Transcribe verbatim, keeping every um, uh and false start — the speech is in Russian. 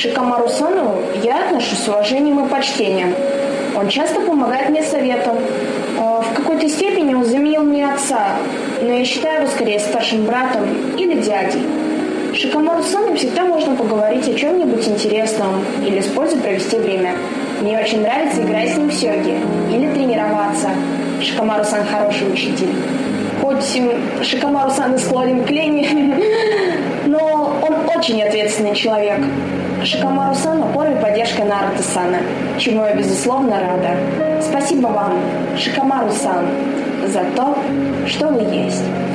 Шикомару-сану я отношусь с уважением и почтением. Он часто помогает мне советом. В какой-то степени он заменил мне отца, но я считаю его скорее старшим братом или дядей. С Шикомару-саном всегда можно поговорить о чем-нибудь интересном или с пользой провести время. Мне очень нравится играть с ним в сёги или тренироваться. Шикомару-сан хороший учитель. Хоть Шикомару-сан и склонен к лени, но он очень ответственный человек. Шикомару-сан – опора и поддержка Наруто-сана, чему я безусловно рада. Спасибо вам, Шикомару-сан, за то, что вы есть.